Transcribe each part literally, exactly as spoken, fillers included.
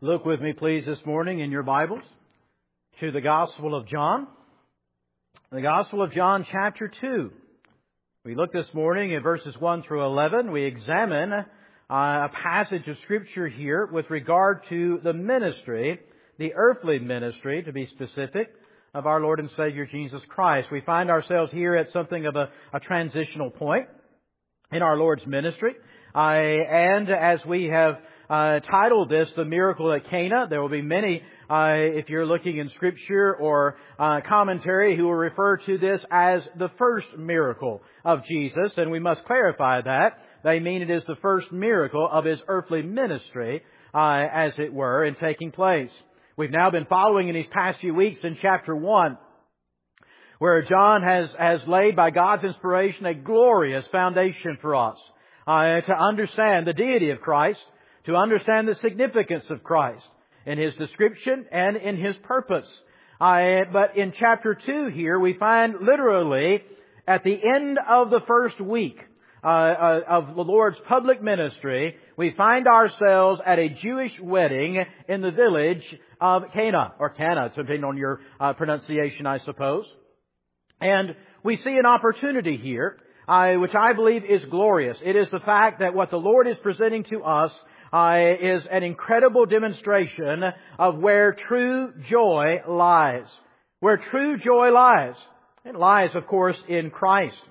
Look with me, please, this morning in your Bibles to the Gospel of John. The Gospel of John, chapter two. We look this morning at verses one through eleven. We examine uh, a passage of Scripture here with regard to the ministry, the earthly ministry, to be specific, of our Lord and Savior Jesus Christ. We find ourselves here at something of a, a transitional point in our Lord's ministry. Uh, and as we have Uh, titled this, The Miracle at Cana. There will be many, uh, if you're looking in Scripture or uh, commentary, who will refer to this as the first miracle of Jesus. And we must clarify that. They mean it is the first miracle of His earthly ministry, uh, as it were, in taking place. We've now been following in these past few weeks in chapter one, where John has, has laid by God's inspiration a glorious foundation for us uh, to understand the deity of Christ, to understand the significance of Christ in His description and in His purpose. Uh, but in chapter two here, we find literally at the end of the first week uh, uh, of the Lord's public ministry, we find ourselves at a Jewish wedding in the village of Cana, or Cana, depending on your uh, pronunciation, I suppose. And we see an opportunity here, uh, which I believe is glorious. It is the fact that what the Lord is presenting to us Uh, is an incredible demonstration of where true joy lies. Where true joy lies. It lies, of course, in Christ.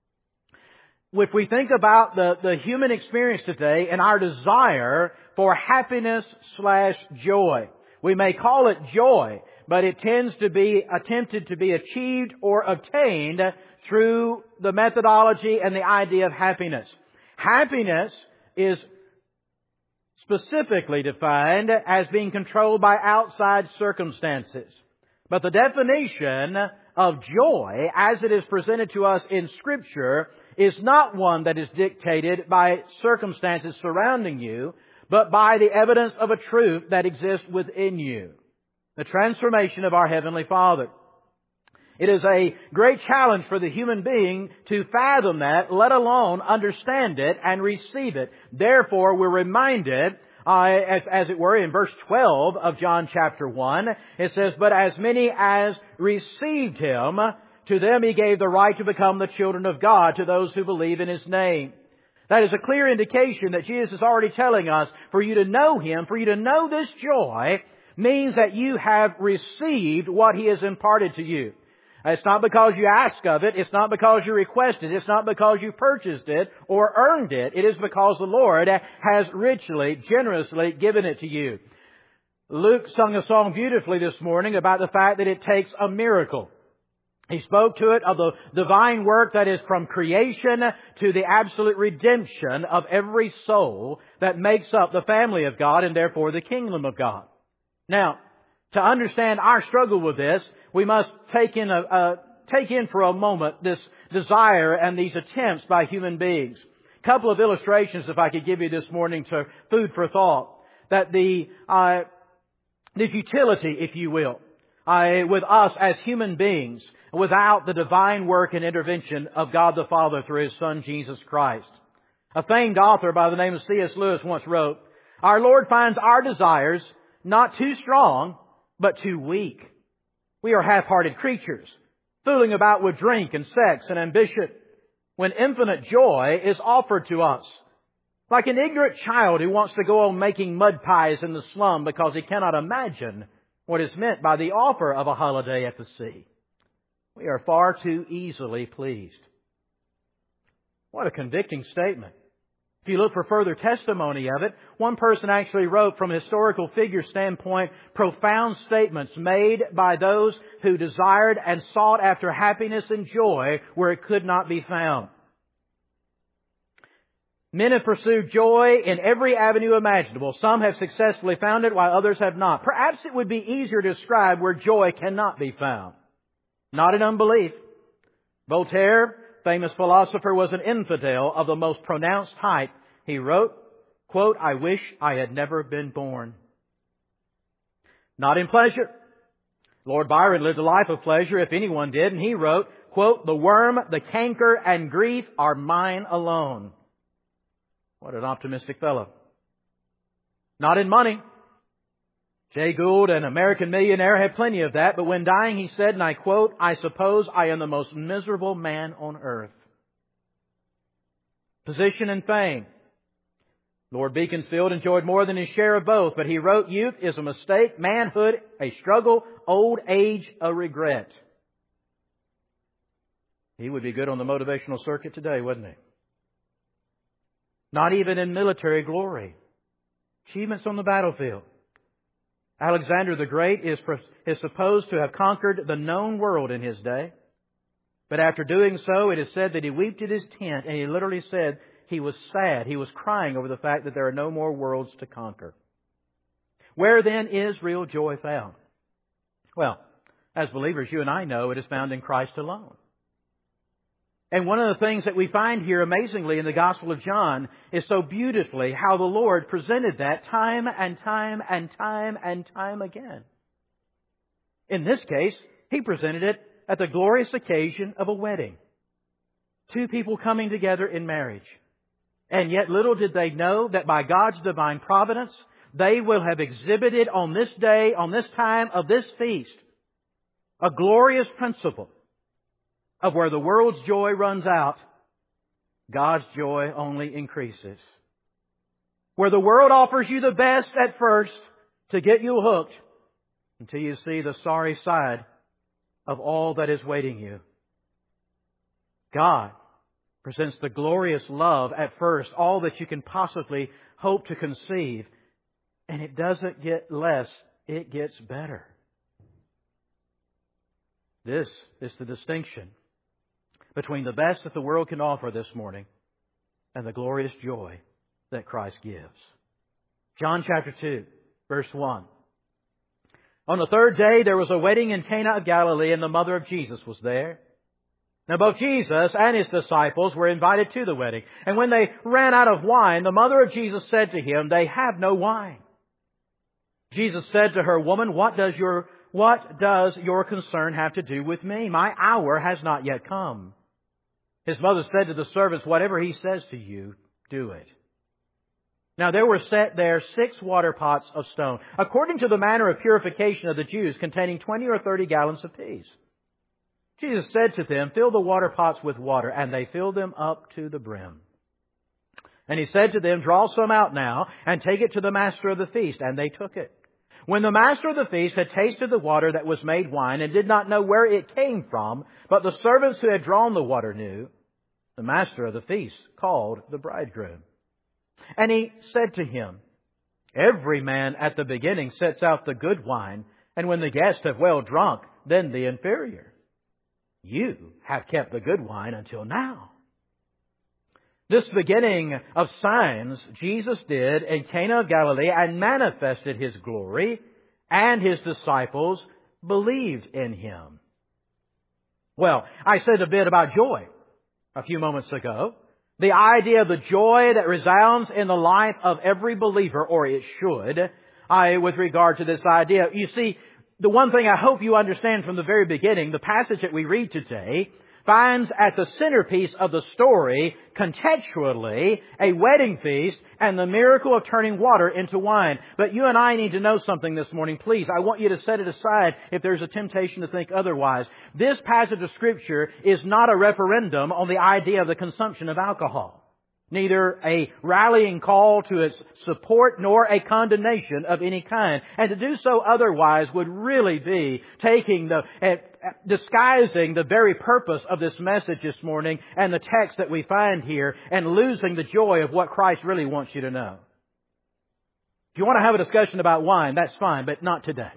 If we think about the, the human experience today and our desire for happiness slash joy, we may call it joy, but it tends to be attempted to be achieved or obtained through the methodology and the idea of happiness. Happiness is specifically defined as being controlled by outside circumstances. But the definition of joy, as it is presented to us in Scripture, is not one that is dictated by circumstances surrounding you, but by the evidence of a truth that exists within you. The transformation of our Heavenly Father. It is a great challenge for the human being to fathom that, let alone understand it and receive it. Therefore, we're reminded, uh, as, as it were, in verse twelve of John chapter one, it says, "But as many as received Him, to them He gave the right to become the children of God, to those who believe in His name." That is a clear indication that Jesus is already telling us, for you to know Him, for you to know this joy, means that you have received what He has imparted to you. It's not because you ask of it. It's not because you requested it. It's not because you purchased it or earned it. It is because the Lord has richly, generously given it to you. Luke sung a song beautifully this morning about the fact that it takes a miracle. He spoke to it of the divine work that is from creation to the absolute redemption of every soul that makes up the family of God and therefore the kingdom of God. Now, to understand our struggle with this, we must take in a, a take in for a moment this desire and these attempts by human beings. A couple of illustrations, if I could give you this morning, to food for thought. That the uh, the futility, if you will, uh, with us as human beings, without the divine work and intervention of God the Father through His Son Jesus Christ. A famed author by the name of C S Lewis once wrote, "Our Lord finds our desires not too strong, but too weak. We are half-hearted creatures, fooling about with drink and sex and ambition, when infinite joy is offered to us. Like an ignorant child who wants to go on making mud pies in the slum because he cannot imagine what is meant by the offer of a holiday at the sea. We are far too easily pleased." What a convicting statement. If you look for further testimony of it, one person actually wrote, from a historical figure standpoint, profound statements made by those who desired and sought after happiness and joy where it could not be found. "Men have pursued joy in every avenue imaginable. Some have successfully found it while others have not. Perhaps it would be easier to describe where joy cannot be found. Not in unbelief. Voltaire, famous philosopher, was an infidel of the most pronounced type. He wrote, quote, "I wish I had never been born." Not in pleasure. Lord Byron lived a life of pleasure, if anyone did, and he wrote, quote, "The worm, the canker, and grief are mine alone." What an optimistic fellow. Not in money. Jay Gould, an American millionaire, had plenty of that, but when dying he said, and I quote, "I suppose I am the most miserable man on earth." Position and fame. Lord Beaconsfield enjoyed more than his share of both, but he wrote, "Youth is a mistake, manhood a struggle, old age a regret." He would be good on the motivational circuit today, wouldn't he? Not even in military glory. Achievements on the battlefield. Alexander the Great is, is supposed to have conquered the known world in his day. But after doing so, it is said that he wept at his tent, and he literally said he was sad. He was crying over the fact that there are no more worlds to conquer. Where then is real joy found? Well, as believers, you and I know it is found in Christ alone. And one of the things that we find here amazingly in the Gospel of John is so beautifully how the Lord presented that time and time and time and time again. In this case, He presented it at the glorious occasion of a wedding. Two people coming together in marriage. And yet little did they know that by God's divine providence, they will have exhibited on this day, on this time of this feast, a glorious principle of where the world's joy runs out, God's joy only increases. Where the world offers you the best at first to get you hooked until you see the sorry side of all that is waiting you. God presents the glorious love at first, all that you can possibly hope to conceive. And it doesn't get less, it gets better. This is the distinction between the best that the world can offer this morning and the glorious joy that Christ gives. John chapter two, verse one. On the third day there was a wedding in Cana of Galilee, and the mother of Jesus was there. Now both Jesus and His disciples were invited to the wedding. And when they ran out of wine, the mother of Jesus said to Him, "They have no wine." Jesus said to her, "Woman, what does your, what does your concern have to do with me? My hour has not yet come." His mother said to the servants, "Whatever He says to you, do it." Now there were set there six water pots of stone, according to the manner of purification of the Jews, containing twenty or thirty gallons apiece. Jesus said to them, "Fill the water pots with water," and they filled them up to the brim. And He said to them, "Draw some out now, and take it to the master of the feast." And they took it. When the master of the feast had tasted the water that was made wine, and did not know where it came from, but the servants who had drawn the water knew, the master of the feast called the bridegroom. And he said to him, "Every man at the beginning sets out the good wine, and when the guests have well drunk, then the inferior. You have kept the good wine until now." This beginning of signs Jesus did in Cana of Galilee and manifested His glory, and His disciples believed in Him. Well, I said a bit about joy a few moments ago. The idea of the joy that resounds in the life of every believer, or it should, I, with regard to this idea. You see, the one thing I hope you understand from the very beginning, the passage that we read today finds at the centerpiece of the story, contextually, a wedding feast and the miracle of turning water into wine. But you and I need to know something this morning. Please, I want you to set it aside if there's a temptation to think otherwise. This passage of Scripture is not a referendum on the idea of the consumption of alcohol. Neither a rallying call to its support nor a condemnation of any kind. And to do so otherwise would really be taking the, uh, disguising the very purpose of this message this morning and the text that we find here, and losing the joy of what Christ really wants you to know. If you want to have a discussion about wine, that's fine, but not today.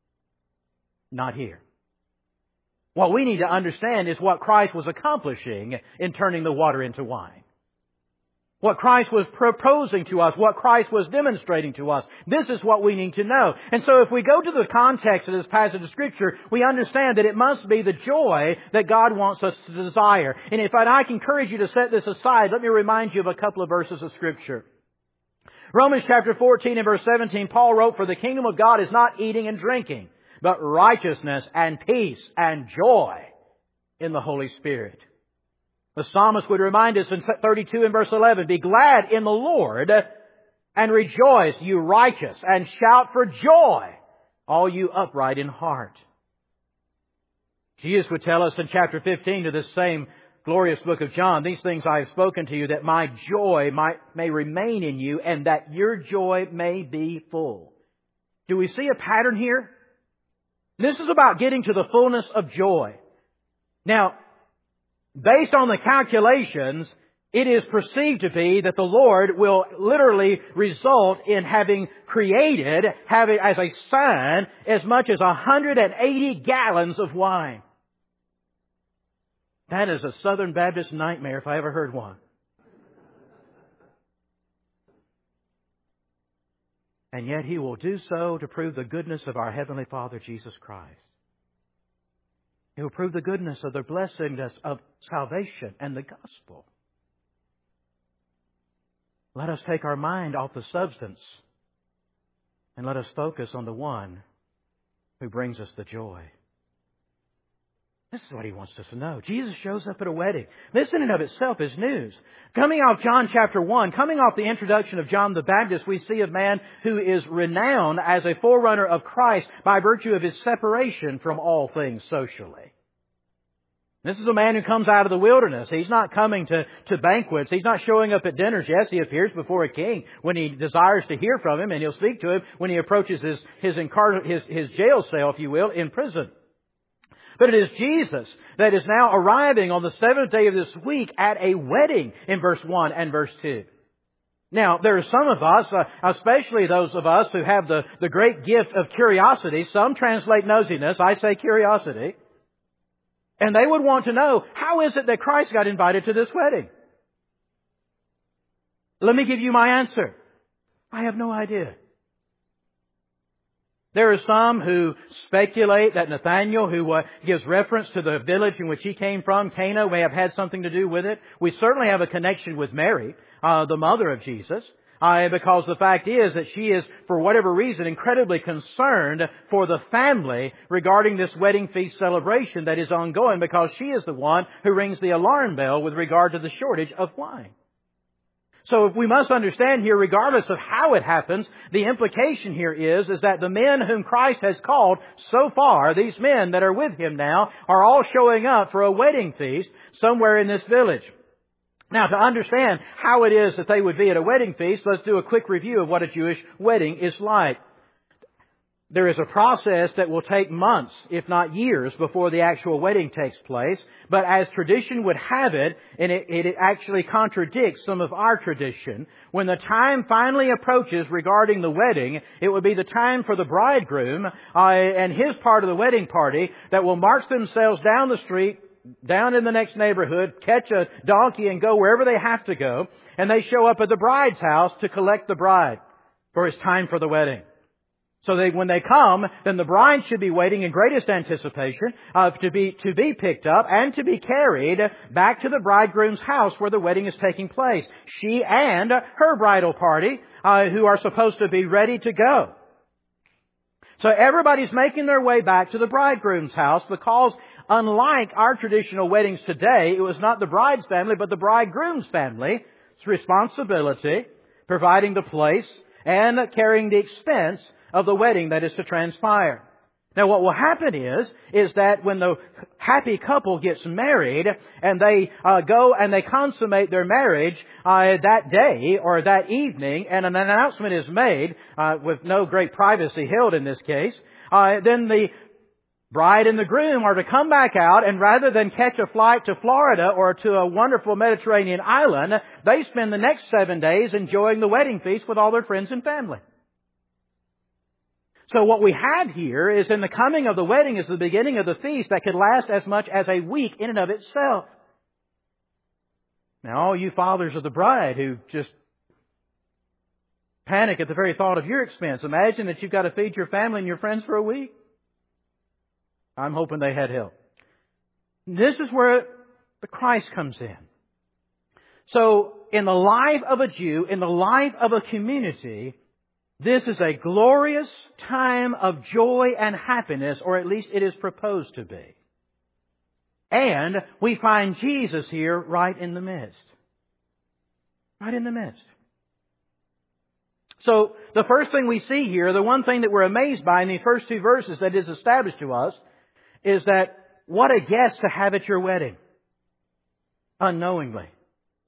Not here. What we need to understand is what Christ was accomplishing in turning the water into wine. What Christ was proposing to us, what Christ was demonstrating to us. This is what we need to know. And so if we go to the context of this passage of Scripture, we understand that it must be the joy that God wants us to desire. And if I can encourage you to set this aside, let me remind you of a couple of verses of Scripture. Romans chapter fourteen and verse seventeen, Paul wrote, "For the kingdom of God is not eating and drinking, but righteousness and peace and joy in the Holy Spirit." The psalmist would remind us in thirty-two and verse eleven, "Be glad in the Lord and rejoice, you righteous, and shout for joy, all you upright in heart. Jesus would tell us in chapter fifteen to this same glorious book of John, these things I have spoken to you, that my joy might, may remain in you, and that your joy may be full. Do we see a pattern here? This is about getting to the fullness of joy. Now, based on the calculations, it is perceived to be that the Lord will literally result in having created, having as a sign, as much as one hundred eighty gallons of wine. That is a Southern Baptist nightmare if I ever heard one. And yet He will do so to prove the goodness of our Heavenly Father, Jesus Christ. He will prove the goodness of the blessedness of salvation and the gospel. Let us take our mind off the substance and let us focus on the one who brings us the joy. This is what He wants us to know. Jesus shows up at a wedding. This in and of itself is news. Coming off John chapter one, coming off the introduction of John the Baptist, we see a man who is renowned as a forerunner of Christ by virtue of his separation from all things socially. This is a man who comes out of the wilderness. He's not coming to, to banquets. He's not showing up at dinners. Yes, he appears before a king when he desires to hear from him, and he'll speak to him when he approaches his, his, incar- his, his jail cell, if you will, in prison. But it is Jesus that is now arriving on the seventh day of this week at a wedding in verse one and verse two. Now, there are some of us, uh, especially those of us who have the, the great gift of curiosity. Some translate nosiness. I say curiosity. And they would want to know, how is it that Christ got invited to this wedding? Let me give you my answer. I have no idea. There are some who speculate that Nathanael, who uh, gives reference to the village in which he came from, Cana, may have had something to do with it. We certainly have a connection with Mary, uh, the mother of Jesus, uh, because the fact is that she is, for whatever reason, incredibly concerned for the family regarding this wedding feast celebration that is ongoing, because she is the one who rings the alarm bell with regard to the shortage of wine. So we must understand here, regardless of how it happens, the implication here is, is that the men whom Christ has called so far, these men that are with Him now, are all showing up for a wedding feast somewhere in this village. Now, to understand how it is that they would be at a wedding feast, let's do a quick review of what a Jewish wedding is like. There is a process that will take months, if not years, before the actual wedding takes place. But as tradition would have it, and it, it actually contradicts some of our tradition, when the time finally approaches regarding the wedding, it would be the time for the bridegroom uh, and his part of the wedding party that will march themselves down the street, down in the next neighborhood, catch a donkey and go wherever they have to go. And they show up at the bride's house to collect the bride, for it's time for the wedding. So they, when they come, then the bride should be waiting in greatest anticipation uh, to be to be picked up and to be carried back to the bridegroom's house where the wedding is taking place. She and her bridal party, uh, who are supposed to be ready to go. So everybody's making their way back to the bridegroom's house, because unlike our traditional weddings today, it was not the bride's family but the bridegroom's family's responsibility, providing the place and carrying the expense of the wedding that is to transpire. Now, what will happen is, is that when the happy couple gets married and they uh, go and they consummate their marriage uh, that day or that evening, and an announcement is made uh, with no great privacy held in this case, uh, then the bride and the groom are to come back out, and rather than catch a flight to Florida or to a wonderful Mediterranean island, they spend the next seven days enjoying the wedding feast with all their friends and family. So what we have here is, in the coming of the wedding is the beginning of the feast that could last as much as a week in and of itself. Now, all you fathers of the bride who just panic at the very thought of your expense, imagine that you've got to feed your family and your friends for a week. I'm hoping they had help. This is where the Christ comes in. So, in the life of a Jew, in the life of a community, this is a glorious time of joy and happiness, or at least it is proposed to be. And we find Jesus here right in the midst. Right in the midst. So, the first thing we see here, the one thing that we're amazed by in the first two verses that is established to us, is that what a guest to have at your wedding. Unknowingly.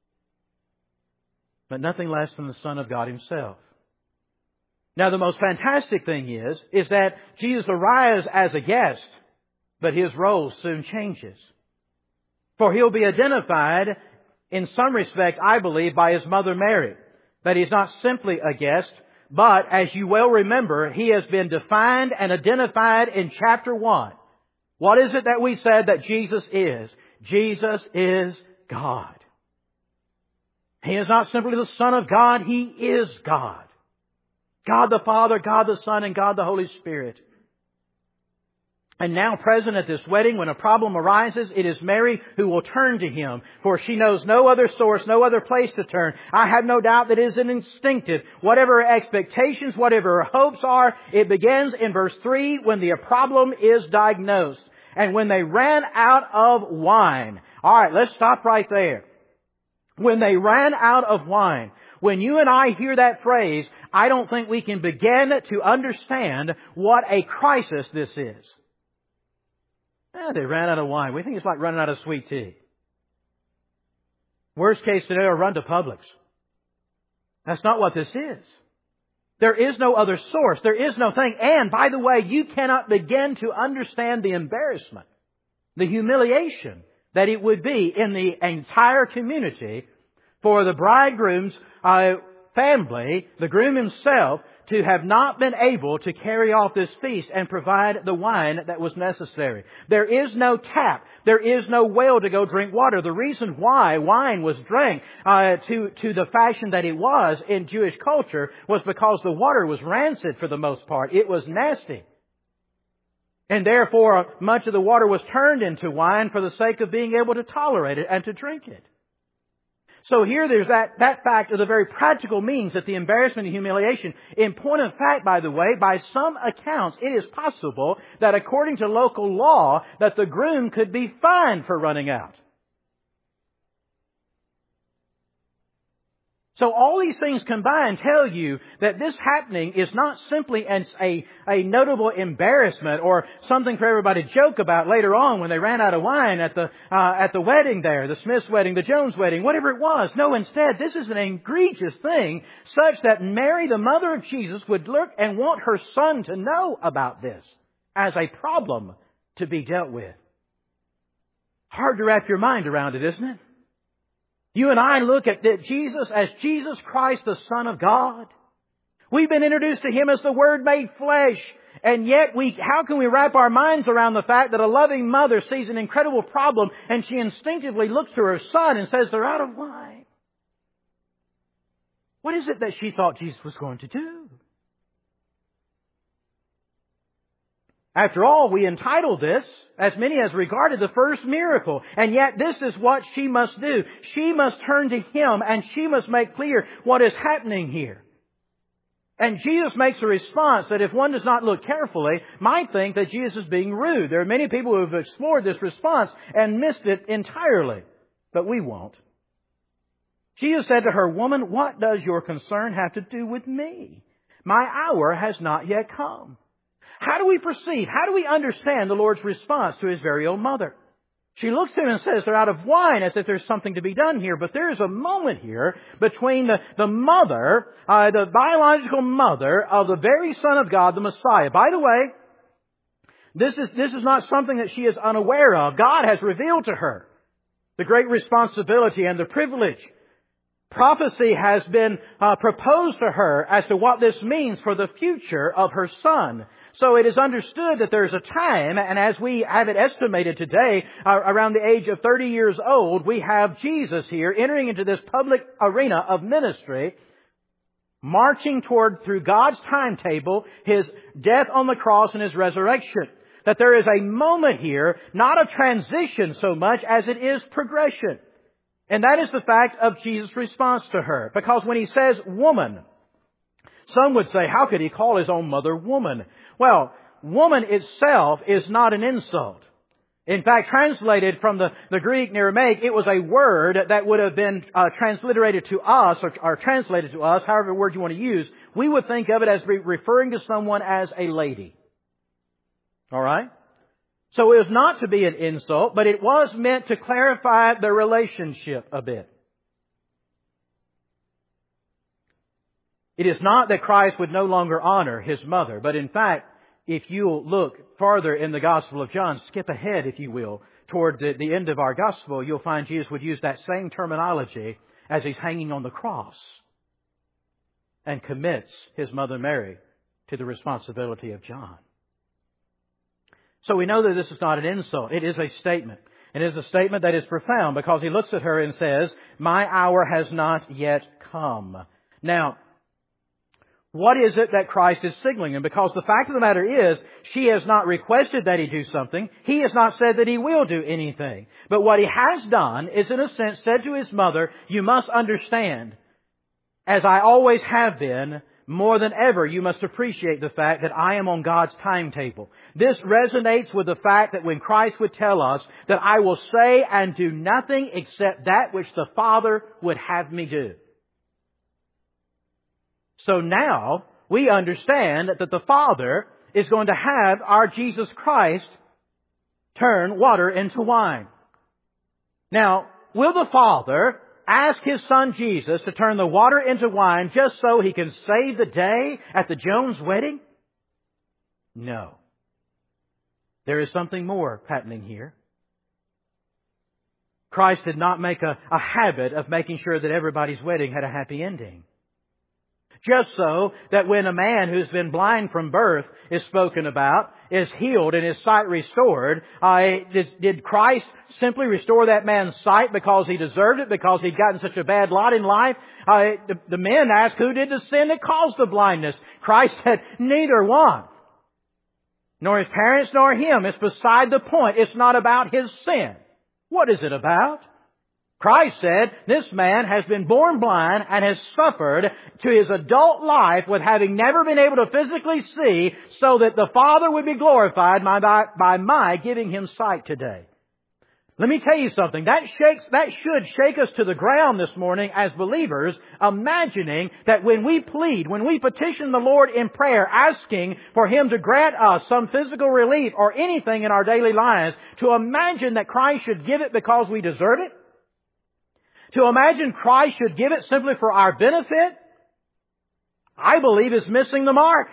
But nothing less than the Son of God Himself. Now, the most fantastic thing is, is that Jesus arrives as a guest, but His role soon changes. For He'll be identified, in some respect, I believe, by His mother Mary. That He's not simply a guest, but, as you well remember, He has been defined and identified in chapter one. What is it that we said that Jesus is? Jesus is God. He is not simply the Son of God, He is God. God the Father, God the Son, and God the Holy Spirit. And now present at this wedding, when a problem arises, it is Mary who will turn to Him, for she knows no other source, no other place to turn. I have no doubt that it is an instinctive. Whatever her expectations, whatever her hopes are, it begins in verse three when the problem is diagnosed. And when they ran out of wine. Alright, let's stop right there. When they ran out of wine. When you and I hear that phrase, I don't think we can begin to understand what a crisis this is. Eh, they ran out of wine. We think it's like running out of sweet tea. Worst case scenario, run to Publix. That's not what this is. There is no other source. There is no thing. And, by the way, you cannot begin to understand the embarrassment, the humiliation that it would be in the entire community for the bridegroom's uh, family, the groom himself, to have not been able to carry off this feast and provide the wine that was necessary. There is no tap. There is no well to go drink water. The reason why wine was drank uh, to, to the fashion that it was in Jewish culture was because the water was rancid for the most part. It was nasty. And therefore, much of the water was turned into wine for the sake of being able to tolerate it and to drink it. So here there's that, that fact of the very practical means that the embarrassment and humiliation. In point of fact, by the way, by some accounts, it is possible that according to local law, that the groom could be fined for running out. So all these things combined tell you that this happening is not simply a, a notable embarrassment or something for everybody to joke about later on when they ran out of wine at the uh, at the wedding there, the Smith's wedding, the Jones wedding, whatever it was. No, instead, this is an egregious thing such that Mary, the mother of Jesus, would look and want her son to know about this as a problem to be dealt with. Hard to wrap your mind around it, isn't it? You and I look at Jesus as Jesus Christ, the Son of God. We've been introduced to Him as the Word made flesh. And yet, we, how can we wrap our minds around the fact that a loving mother sees an incredible problem and she instinctively looks to her son and says, they're out of wine? What is it that she thought Jesus was going to do? After all, we entitled this, as many as regarded, the first miracle. And yet this is what she must do. She must turn to Him and she must make clear what is happening here. And Jesus makes a response that if one does not look carefully, might think that Jesus is being rude. There are many people who have explored this response and missed it entirely. But we won't. Jesus said to her, "Woman, what does your concern have to do with me? My hour has not yet come." How do we perceive, how do we understand the Lord's response to His very own mother? She looks to Him and says they're out of wine, as if there's something to be done here. But there is a moment here between the, the mother, uh, the biological mother of the very Son of God, the Messiah. By the way, this is, this is not something that she is unaware of. God has revealed to her the great responsibility and the privilege. Prophecy has been uh, proposed to her as to what this means for the future of her son. So it is understood that there's a time, and as we have it estimated today, uh, around the age of thirty years old, we have Jesus here entering into this public arena of ministry, marching toward, through God's timetable, His death on the cross and His resurrection. That there is a moment here, not a transition so much as it is progression. And that is the fact of Jesus' response to her. Because when He says woman, some would say, how could He call His own mother woman? Well, woman itself is not an insult. In fact, translated from the, the Greek and Aramaic, it was a word that would have been uh, transliterated to us, or, or translated to us, however word you want to use, we would think of it as referring to someone as a lady. All right? So it was not to be an insult, but it was meant to clarify the relationship a bit. It is not that Christ would no longer honor His mother, but in fact, if you'll look farther in the Gospel of John, skip ahead, if you will, toward the, the end of our Gospel, you'll find Jesus would use that same terminology as He's hanging on the cross and commits His mother Mary to the responsibility of John. So we know that this is not an insult. It is a statement. It is a statement that is profound because He looks at her and says, "My hour has not yet come." Now, what is it that Christ is signaling? And because the fact of the matter is, she has not requested that He do something. He has not said that He will do anything. But what He has done is, in a sense, said to His mother, "You must understand, as I always have been, more than ever, you must appreciate the fact that I am on God's timetable." This resonates with the fact that when Christ would tell us that I will say and do nothing except that which the Father would have me do. So now we understand that the Father is going to have our Jesus Christ turn water into wine. Now, will the Father ask His Son Jesus to turn the water into wine just so He can save the day at the Jones wedding? No. There is something more happening here. Christ did not make a, a habit of making sure that everybody's wedding had a happy ending. Just so that when a man who's been blind from birth is spoken about, is healed and his sight restored, uh, did, did Christ simply restore that man's sight because he deserved it, because he'd gotten such a bad lot in life? Uh, the, the men asked, who did the sin that caused the blindness? Christ said, neither one. Nor his parents nor him. It's beside the point. It's not about his sin. What is it about? Christ said, this man has been born blind and has suffered to his adult life with having never been able to physically see, so that the Father would be glorified by, by, by my giving him sight today. Let me tell you something. That shakes, that should shake us to the ground this morning as believers, imagining that when we plead, when we petition the Lord in prayer, asking for Him to grant us some physical relief or anything in our daily lives, to imagine that Christ should give it because we deserve it, to imagine Christ should give it simply for our benefit, I believe is missing the mark.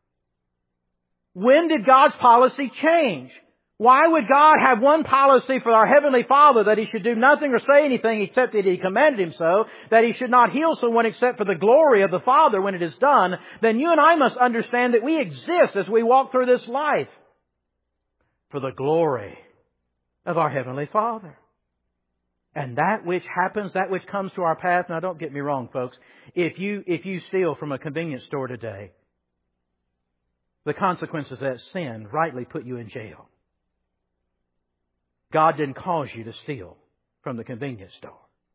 When did God's policy change? Why would God have one policy for our Heavenly Father, that He should do nothing or say anything except that He commanded Him so, that He should not heal someone except for the glory of the Father when it is done? Then you and I must understand that we exist as we walk through this life for the glory of our Heavenly Father. And that which happens, that which comes to our path, now don't get me wrong, folks, if you, if you steal from a convenience store today, the consequences of that sin rightly put you in jail. God didn't cause you to steal from the convenience store.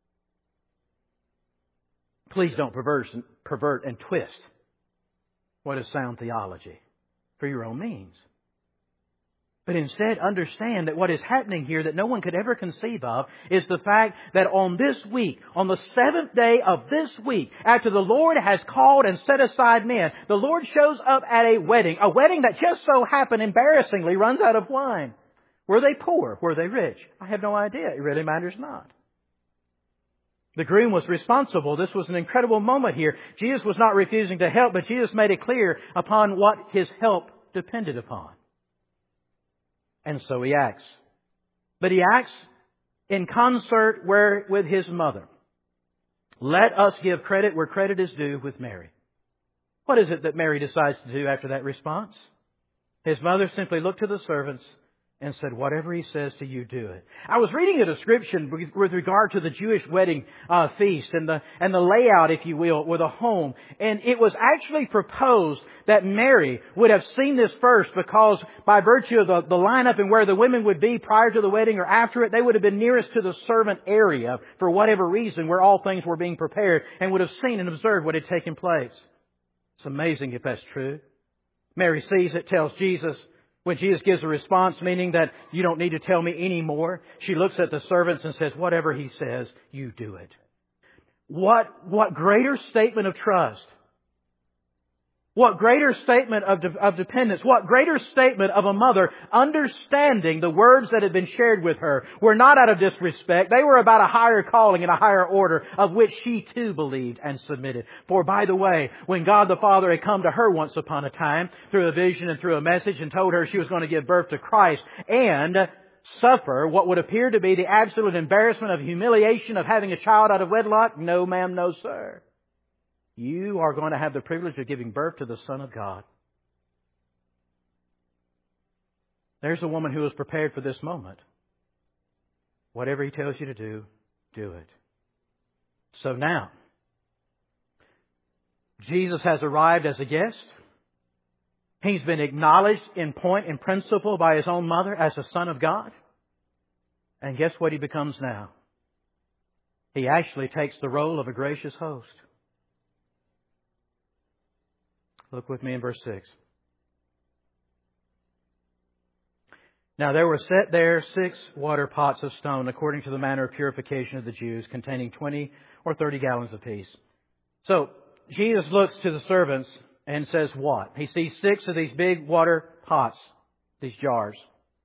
Please don't perverse, pervert and twist what is sound theology for your own means. But instead, understand that what is happening here that no one could ever conceive of is the fact that on this week, on the seventh day of this week, after the Lord has called and set aside men, the Lord shows up at a wedding, a wedding that just so happened, embarrassingly, runs out of wine. Were they poor? Were they rich? I have no idea. It really matters not. The groom was responsible. This was an incredible moment here. Jesus was not refusing to help, but Jesus made it clear upon what His help depended upon. And so He acts. But He acts in concert where, with His mother. Let us give credit where credit is due with Mary. What is it that Mary decides to do after that response? His mother simply looked to the servants and said, whatever He says to you, do it. I was reading a description with regard to the Jewish wedding uh, feast and the and the layout, if you will, with a home. And it was actually proposed that Mary would have seen this first, because by virtue of the, the lineup and where the women would be prior to the wedding or after it, they would have been nearest to the servant area for whatever reason, where all things were being prepared, and would have seen and observed what had taken place. It's amazing if that's true. Mary sees it, tells Jesus. When Jesus gives a response, meaning that you don't need to tell me any more, she looks at the servants and says, whatever He says, you do it. What, what greater statement of trust What greater statement of, de- of dependence, what greater statement of a mother understanding the words that had been shared with her were not out of disrespect. They were about a higher calling and a higher order of which she too believed and submitted. For by the way, when God the Father had come to her once upon a time through a vision and through a message and told her she was going to give birth to Christ and suffer what would appear to be the absolute embarrassment of humiliation of having a child out of wedlock, no ma'am, no sir. You are going to have the privilege of giving birth to the Son of God. There's a woman who was prepared for this moment. Whatever He tells you to do, do it. So now, Jesus has arrived as a guest. He's been acknowledged in point and principle by His own mother as the Son of God. And guess what He becomes now? He actually takes the role of a gracious host. Look with me in verse six. Now there were set there six water pots of stone according to the manner of purification of the Jews, containing twenty or thirty gallons apiece. So Jesus looks to the servants and says what? He sees six of these big water pots, these jars.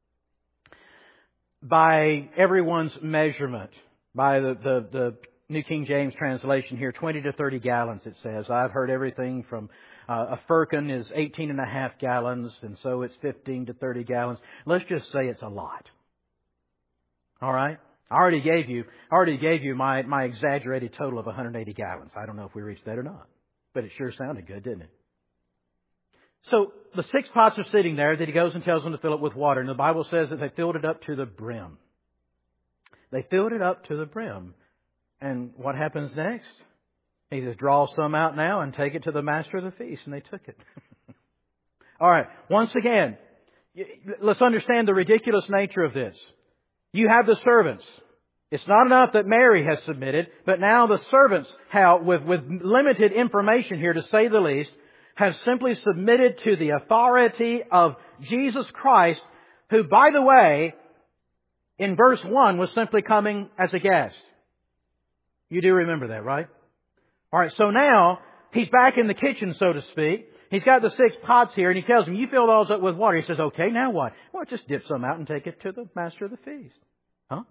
By everyone's measurement, by the, the, the New King James translation here, twenty to thirty gallons it says. I've heard everything from uh, a firkin is eighteen and a half gallons, and so it's fifteen to thirty gallons. Let's just say it's a lot. All right? I already gave you, I already gave you my, my exaggerated total of one hundred eighty gallons. I don't know if we reached that or not, but it sure sounded good, didn't it? So the six pots are sitting there that He goes and tells them to fill it with water. And the Bible says that they filled it up to the brim. They filled it up to the brim. And what happens next? He says, draw some out now and take it to the master of the feast. And they took it. All right. Once again, let's understand the ridiculous nature of this. You have the servants. It's not enough that Mary has submitted, but now the servants have, with, with limited information here to say the least, have simply submitted to the authority of Jesus Christ, who, by the way, in verse one was simply coming as a guest. You do remember that, right? All right, so now He's back in the kitchen, so to speak. He's got the six pots here, and He tells them, you fill those up with water. He says, okay, now what? Well, just dip some out and take it to the master of the feast. Huh?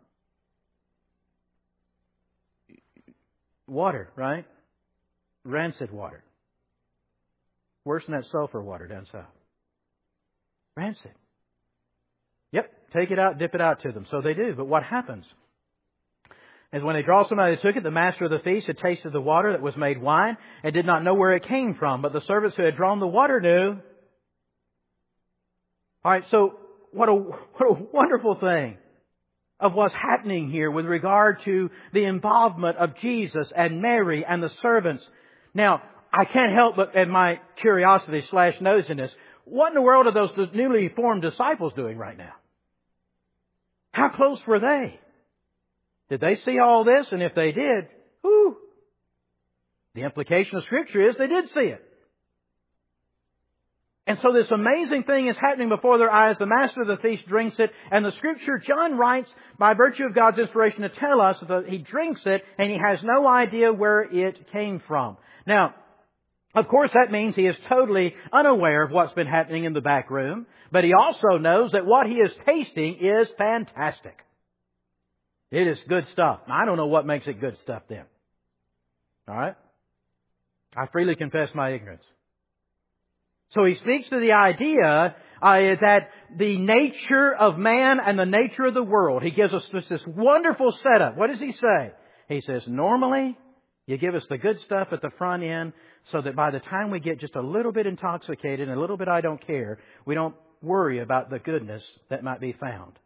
Water, right? Rancid water. Worse than that sulfur water down south. Rancid. Yep, take it out, dip it out to them. So they do. But what happens? As when they draw somebody that took it, the master of the feast had tasted the water that was made wine and did not know where it came from. But the servants who had drawn the water knew. All right, so what a, what a wonderful thing of what's happening here with regard to the involvement of Jesus and Mary and the servants. Now, I can't help but, in my curiosity slash nosiness, what in the world are those newly formed disciples doing right now? How close were they? Did they see all this? And if they did, whew, the implication of Scripture is they did see it. And so this amazing thing is happening before their eyes. The master of the feast drinks it. And the Scripture, John writes, by virtue of God's inspiration, to tell us that he drinks it and he has no idea where it came from. Now, of course, that means he is totally unaware of what's been happening in the back room. But he also knows that what he is tasting is fantastic. It is good stuff. Now, I don't know what makes it good stuff then. All right? I freely confess my ignorance. So he speaks to the idea uh, that the nature of man and the nature of the world. He gives us this, this wonderful setup. What does he say? He says, normally, you give us the good stuff at the front end so that by the time we get just a little bit intoxicated and a little bit I don't care, we don't worry about the goodness that might be found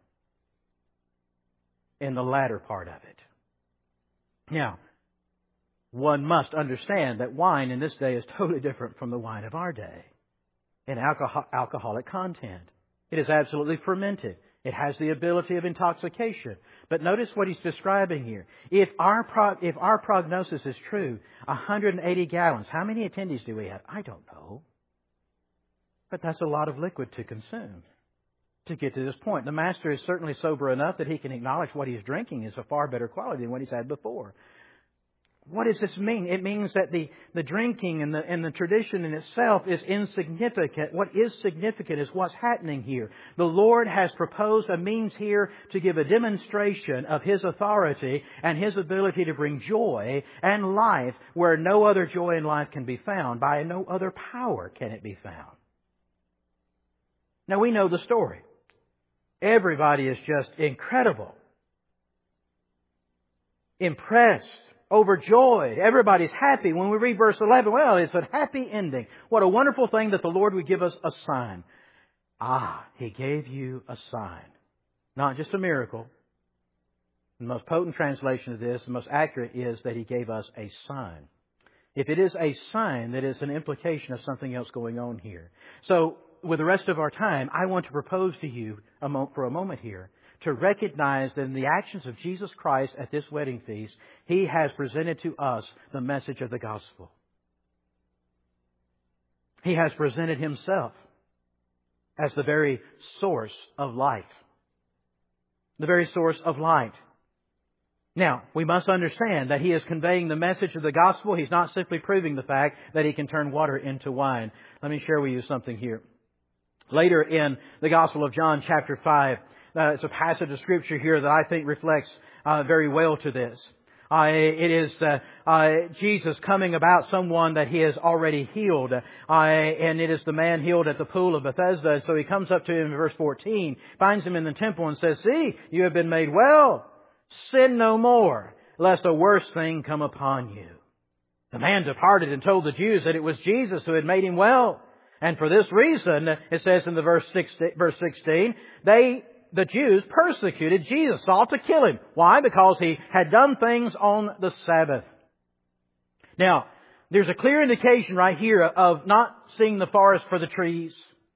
in the latter part of it. Now, one must understand that wine in this day is totally different from the wine of our day in alcohol, alcoholic content. It is absolutely fermented. It has the ability of intoxication. But notice what he's describing here. If our pro, if our prognosis is true, one hundred eighty gallons, how many attendees do we have? I don't know. But that's a lot of liquid to consume to get to this point. The master is certainly sober enough that he can acknowledge what he's drinking is of far better quality than what he's had before. What does this mean? It means that the, the drinking and the, and the tradition in itself is insignificant. What is significant is what's happening here. The Lord has proposed a means here to give a demonstration of His authority and His ability to bring joy and life where no other joy and life can be found. By no other power can it be found. Now we know the story. Everybody is just incredible. Impressed. Overjoyed. Everybody's happy. When we read verse eleven, well, it's a happy ending. What a wonderful thing that the Lord would give us a sign. Ah, He gave you a sign. Not just a miracle. The most potent translation of this, the most accurate, is that He gave us a sign. If it is a sign, that is an implication of something else going on here. So, with the rest of our time, I want to propose to you a mo- for a moment here to recognize that in the actions of Jesus Christ at this wedding feast, He has presented to us the message of the gospel. He has presented Himself as the very source of life. The very source of light. Now, we must understand that He is conveying the message of the gospel. He's not simply proving the fact that He can turn water into wine. Let me share with you something here. Later in the Gospel of John chapter five, Uh, it's a passage of Scripture here that I think reflects uh, very well to this. Uh, it is uh, uh, Jesus coming about someone that He has already healed. Uh, and it is the man healed at the pool of Bethesda. And so He comes up to him in verse fourteen, finds him in the temple and says, "See, you have been made well. Sin no more, lest a worse thing come upon you." The man departed and told the Jews that it was Jesus who had made him well. And for this reason, it says in the verse sixteen, they... The Jews persecuted Jesus, sought to kill Him. Why? Because He had done things on the Sabbath. Now, there's a clear indication right here of not seeing the forest for the trees.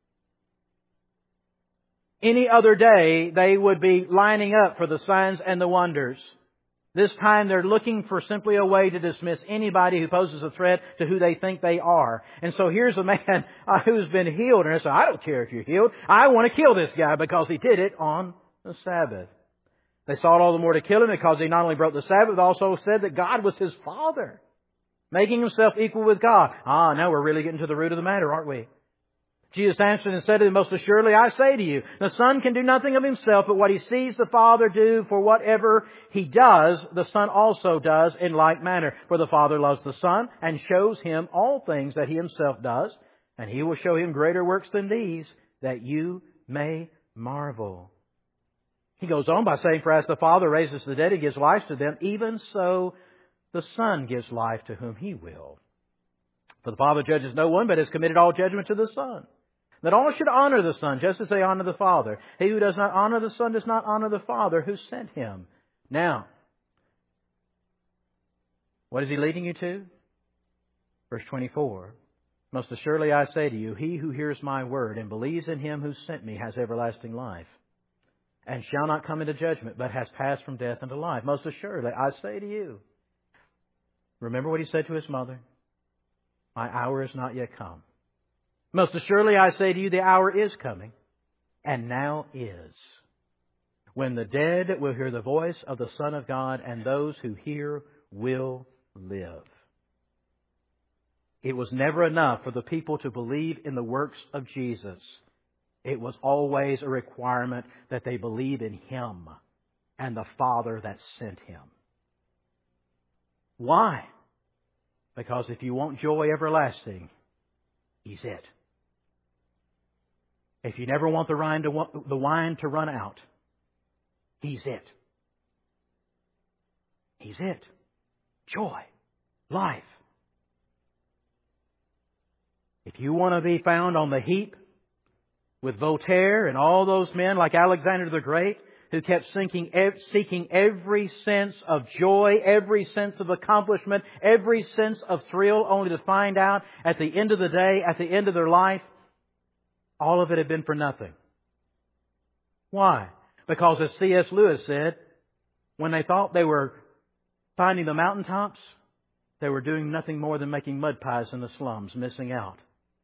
Any other day, they would be lining up for the signs and the wonders. This time they're looking for simply a way to dismiss anybody who poses a threat to who they think they are. And so here's a man who's been healed. And I say, I don't care if you're healed. I want to kill this guy because he did it on the Sabbath. They sought all the more to kill Him because He not only broke the Sabbath, but also said that God was His Father, making Himself equal with God. Ah, now we're really getting to the root of the matter, aren't we? Jesus answered and said to them, "Most assuredly I say to you, the Son can do nothing of Himself, but what He sees the Father do, for whatever He does, the Son also does in like manner. For the Father loves the Son, and shows Him all things that He Himself does, and He will show Him greater works than these, that you may marvel." He goes on by saying, "For as the Father raises the dead and gives life to them, even so the Son gives life to whom He will. For the Father judges no one, but has committed all judgment to the Son. That all should honor the Son, just as they honor the Father. He who does not honor the Son does not honor the Father who sent Him." Now, what is He leading you to? Verse twenty-four. "Most assuredly I say to you, he who hears my word and believes in Him who sent me has everlasting life, and shall not come into judgment, but has passed from death into life. Most assuredly I say to you." Remember what He said to His mother? "My hour is not yet come. Most assuredly I say to you, the hour is coming, and now is, when the dead will hear the voice of the Son of God, and those who hear will live." It was never enough for the people to believe in the works of Jesus. It was always a requirement that they believe in Him and the Father that sent Him. Why? Because if you want joy everlasting, He's it. If you never want the wine to, the wine to run out, He's it. He's it. Joy. Life. If you want to be found on the heap with Voltaire and all those men like Alexander the Great, who kept seeking, seeking every sense of joy, every sense of accomplishment, every sense of thrill, only to find out at the end of the day, at the end of their life, all of it had been for nothing. Why? Because as C S Lewis said, when they thought they were finding the mountaintops, they were doing nothing more than making mud pies in the slums, missing out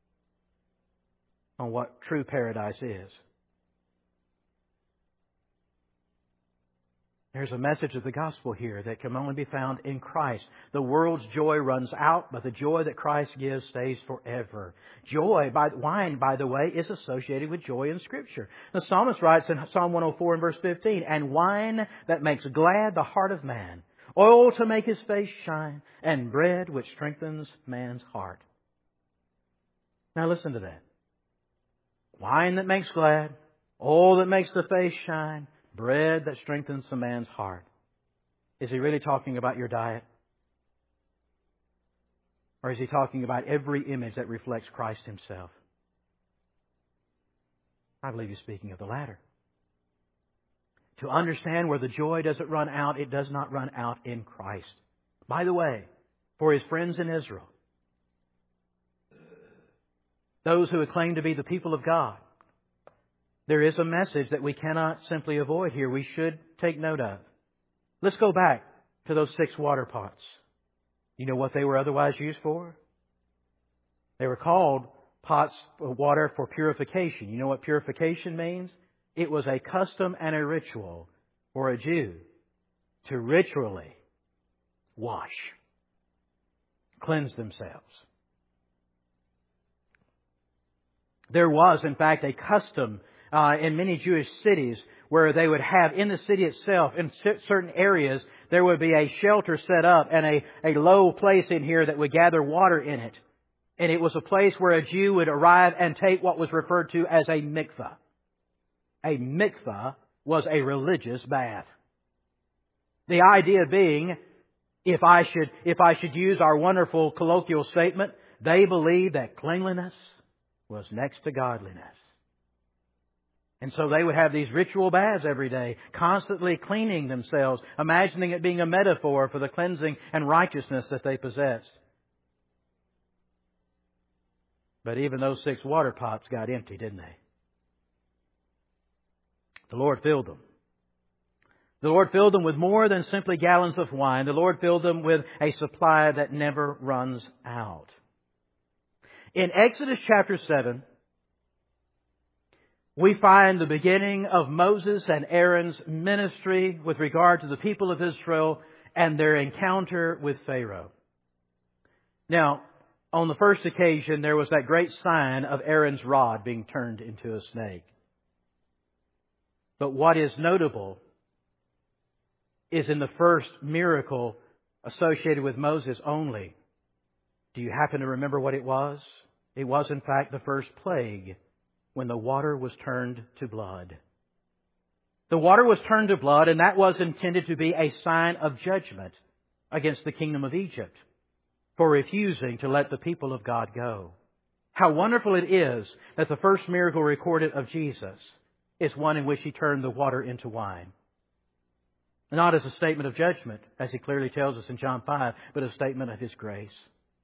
on what true paradise is. There's a message of the gospel here that can only be found in Christ. The world's joy runs out, but the joy that Christ gives stays forever. Joy, by wine, by the way, is associated with joy in Scripture. The psalmist writes in Psalm one oh four and verse fifteen, "And wine that makes glad the heart of man, oil to make his face shine, and bread which strengthens man's heart." Now listen to that. Wine that makes glad, oil that makes the face shine, bread that strengthens a man's heart. Is he really talking about your diet? Or is he talking about every image that reflects Christ Himself? I believe he's speaking of the latter. To understand where the joy doesn't run out, it does not run out in Christ. By the way, for His friends in Israel, those who would claim to be the people of God, there is a message that we cannot simply avoid here. We should take note of. Let's go back to those six water pots. You know what they were otherwise used for? They were called pots of water for purification. You know what purification means? It was a custom and a ritual for a Jew to ritually wash, cleanse themselves. There was, in fact, a custom Uh, in many Jewish cities where they would have in the city itself, in certain areas, there would be a shelter set up and a, a low place in here that would gather water in it. And it was a place where a Jew would arrive and take what was referred to as a mikvah. A mikvah was a religious bath. The idea being, if I should, if I should use our wonderful colloquial statement, they believed that cleanliness was next to godliness. And so they would have these ritual baths every day, constantly cleaning themselves, imagining it being a metaphor for the cleansing and righteousness that they possessed. But even those six water pots got empty, didn't they? The Lord filled them. The Lord filled them with more than simply gallons of wine. The Lord filled them with a supply that never runs out. In Exodus chapter seven, we find the beginning of Moses and Aaron's ministry with regard to the people of Israel and their encounter with Pharaoh. Now, on the first occasion, there was that great sign of Aaron's rod being turned into a snake. But what is notable is in the first miracle associated with Moses only. Do you happen to remember what it was? It was, in fact, the first plague, when the water was turned to blood. The water was turned to blood, and that was intended to be a sign of judgment against the kingdom of Egypt for refusing to let the people of God go. How wonderful it is that the first miracle recorded of Jesus is one in which He turned the water into wine. Not as a statement of judgment, as He clearly tells us in John five, but a statement of His grace,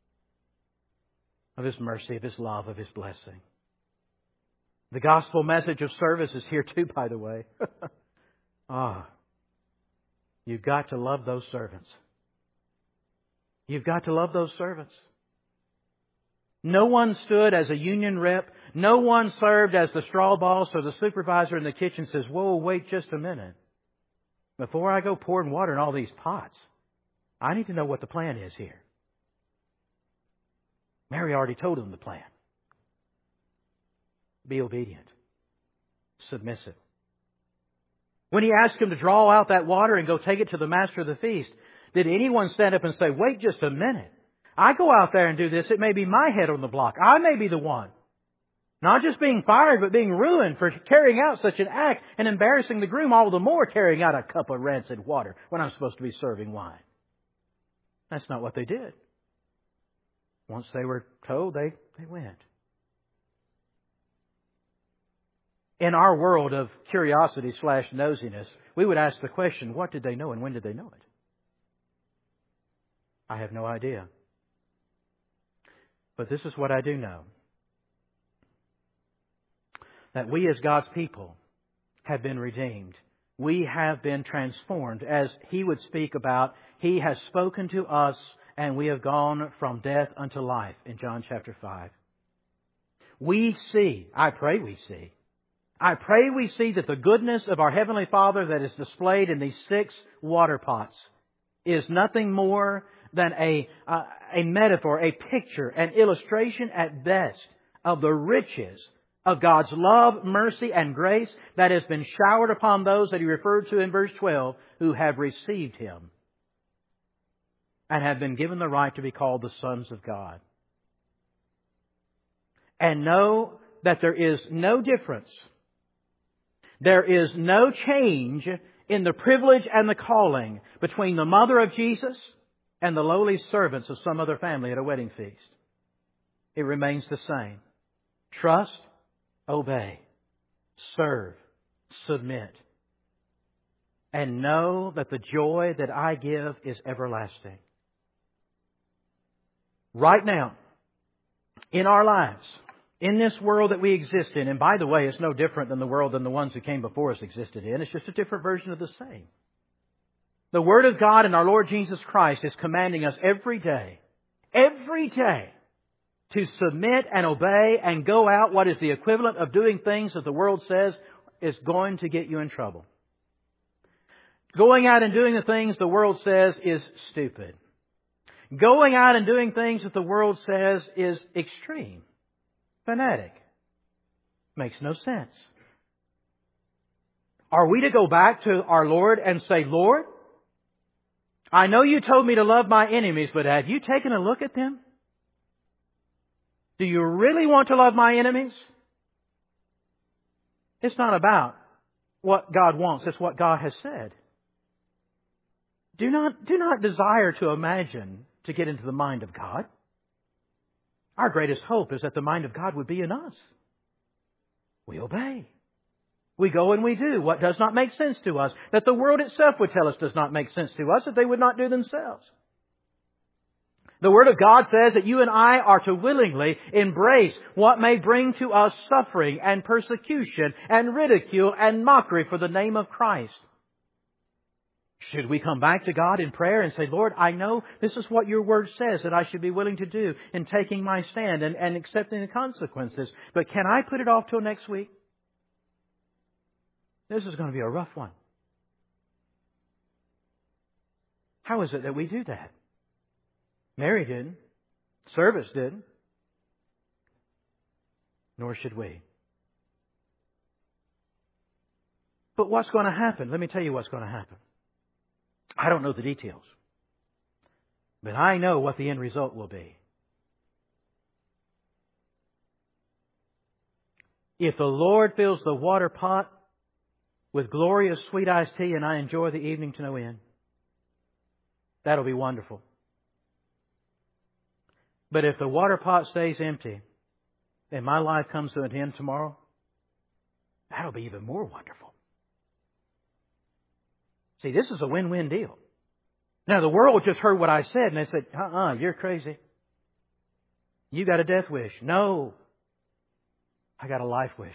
of His mercy, of His love, of His blessing. The gospel message of service is here too, by the way. Ah, you've got to love those servants. You've got to love those servants. No one stood as a union rep. No one served as the straw boss or the supervisor in the kitchen says, "Whoa, wait just a minute. Before I go pouring water in all these pots, I need to know what the plan is here." Mary already told them the plan. Be obedient. Submissive. When He asked him to draw out that water and go take it to the master of the feast, did anyone stand up and say, "Wait just a minute. I go out there and do this. It may be my head on the block. I may be the one. Not just being fired, but being ruined for carrying out such an act and embarrassing the groom all the more, carrying out a cup of rancid water when I'm supposed to be serving wine." That's not what they did. Once they were told, they, they went. In our world of curiosity slash nosiness, we would ask the question, what did they know and when did they know it? I have no idea. But this is what I do know. That we as God's people have been redeemed. We have been transformed. As He would speak about, He has spoken to us and we have gone from death unto life in John chapter five. We see, I pray we see, I pray we see that the goodness of our Heavenly Father that is displayed in these six water pots is nothing more than a, uh, a metaphor, a picture, an illustration at best of the riches of God's love, mercy, and grace that has been showered upon those that He referred to in verse twelve who have received Him and have been given the right to be called the sons of God. And know that there is no difference. There is no change in the privilege and the calling between the mother of Jesus and the lowly servants of some other family at a wedding feast. It remains the same. Trust, obey, serve, submit, and know that the joy that I give is everlasting. Right now, in our lives, in this world that we exist in, and by the way, it's no different than the world than the ones who came before us existed in. It's just a different version of the same. The Word of God and our Lord Jesus Christ is commanding us every day, every day, to submit and obey and go out what is the equivalent of doing things that the world says is going to get you in trouble. Going out and doing the things the world says is stupid. Going out and doing things that the world says is extreme. Fanatic. Makes no sense. Are we to go back to our Lord and say, Lord, I know you told me to love my enemies, but have you taken a look at them? Do you really want to love my enemies? It's not about what God wants. It's what God has said. Do not, do not desire to imagine to get into the mind of God. Our greatest hope is that the mind of God would be in us. We obey. We go and we do what does not make sense to us, that the world itself would tell us does not make sense to us, that they would not do themselves. The Word of God says that you and I are to willingly embrace what may bring to us suffering and persecution and ridicule and mockery for the name of Christ. Should we come back to God in prayer and say, Lord, I know this is what your Word says that I should be willing to do in taking my stand and, and accepting the consequences, but can I put it off till next week? This is going to be a rough one. How is it that we do that? Mary didn't. Service didn't. Nor should we. But what's going to happen? Let me tell you what's going to happen. I don't know the details. But I know what the end result will be. If the Lord fills the water pot with glorious sweet iced tea and I enjoy the evening to no end, that'll be wonderful. But if the water pot stays empty and my life comes to an end tomorrow, that'll be even more wonderful. See, this is a win-win deal. Now, the world just heard what I said and they said, uh-uh, you're crazy. You got a death wish. No. I got a life wish.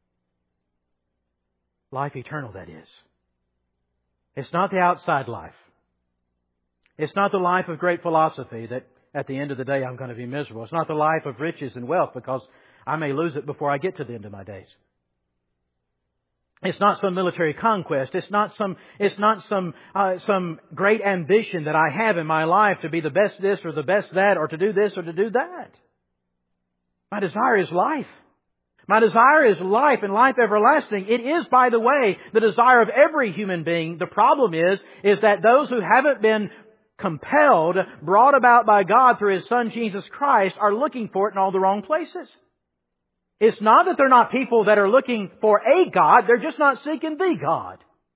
Life eternal, that is. It's not the outside life. It's not the life of great philosophy that at the end of the day I'm going to be miserable. It's not the life of riches and wealth because I may lose it before I get to the end of my days. It's not some military conquest. It's not some, it's not some, uh, some great ambition that I have in my life to be the best this or the best that or to do this or to do that. My desire is life. My desire is life and life everlasting. It is, by the way, the desire of every human being. The problem is, is that those who haven't been compelled, brought about by God through His Son Jesus Christ are looking for it in all the wrong places. It's not that they're not people that are looking for a God. They're just not seeking the God.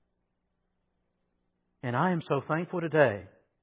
And I am so thankful today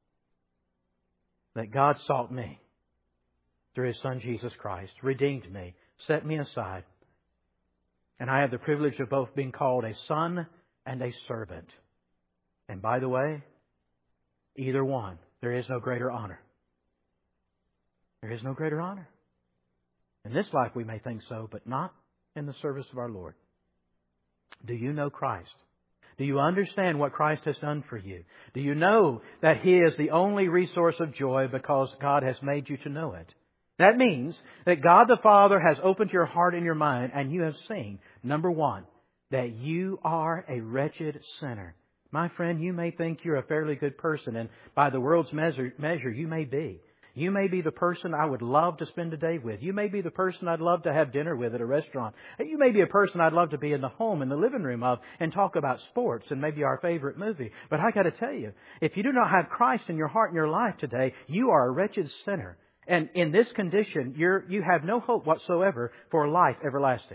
that God sought me through His Son Jesus Christ, redeemed me, set me aside. And I have the privilege of both being called a son and a servant. And by the way, either one, there is no greater honor. There is no greater honor. In this life we may think so, but not in the service of our Lord. Do you know Christ? Do you understand what Christ has done for you? Do you know that He is the only resource of joy because God has made you to know it? That means that God the Father has opened your heart and your mind and you have seen, number one, that you are a wretched sinner. My friend, you may think you're a fairly good person, and by the world's measure, measure, you may be. You may be the person I would love to spend a day with. You may be the person I'd love to have dinner with at a restaurant. You may be a person I'd love to be in the home, in the living room of, and talk about sports and maybe our favorite movie. But I got to tell you, if you do not have Christ in your heart and your life today, you are a wretched sinner. And in this condition, you're, you have no hope whatsoever for life everlasting.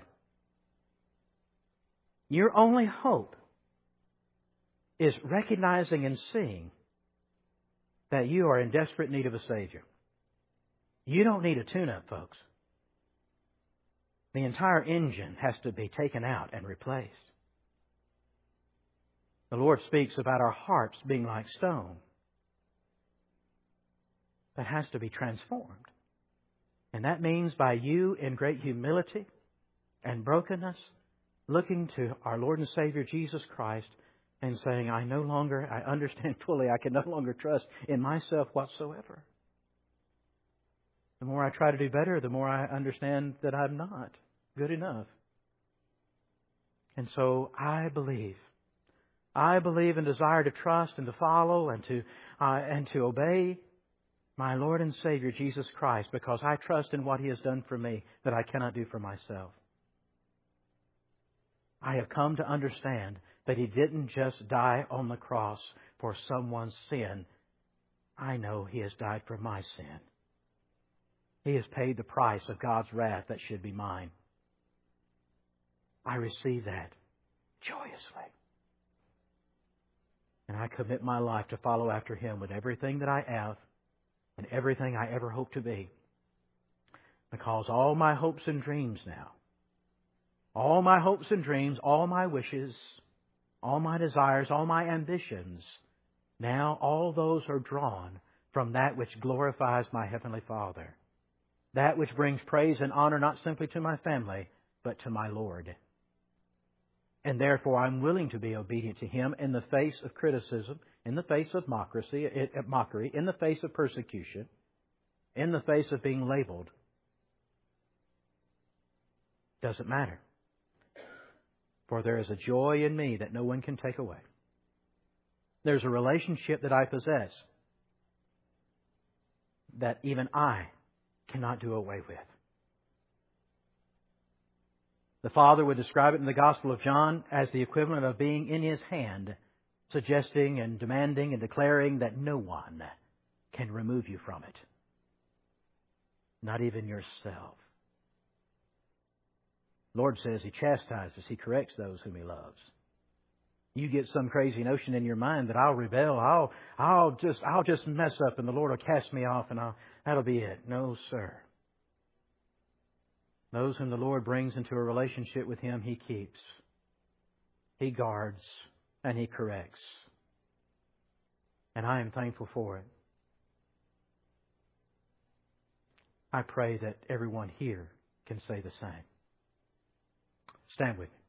Your only hope is recognizing and seeing that you are in desperate need of a Savior. You don't need a tune-up, folks. The entire engine has to be taken out and replaced. The Lord speaks about our hearts being like stone that has to be transformed. And that means by you in great humility and brokenness, looking to our Lord and Savior Jesus Christ and saying, I no longer, I understand fully, I can no longer trust in myself whatsoever. The more I try to do better, the more I understand that I'm not good enough. And so I believe. I believe and desire to trust and to follow and to uh, and to obey my Lord and Savior Jesus Christ, because I trust in what He has done for me that I cannot do for myself. I have come to understand that He didn't just die on the cross for someone's sin. I know He has died for my sin. He has paid the price of God's wrath that should be mine. I receive that joyously. And I commit my life to follow after Him with everything that I have and everything I ever hope to be. Because all my hopes and dreams now, all my hopes and dreams, all my wishes, all my desires, all my ambitions, now all those are drawn from that which glorifies my Heavenly Father. That which brings praise and honor not simply to my family, but to my Lord. And therefore I'm willing to be obedient to Him in the face of criticism, in the face of mockery, in the face of persecution, in the face of being labeled. Doesn't matter. For there is a joy in me that no one can take away. There's a relationship that I possess that even I cannot do away with. The Father would describe it in the Gospel of John as the equivalent of being in His hand, suggesting and demanding and declaring that no one can remove you from it. Not even yourself. The Lord says He chastises, He corrects those whom He loves. You get some crazy notion in your mind that I'll rebel, I'll I'll just I'll just mess up and the Lord will cast me off and I'll, that'll be it. No, sir. Those whom the Lord brings into a relationship with Him, He keeps. He guards and He corrects. And I am thankful for it. I pray that everyone here can say the same. Stand with me.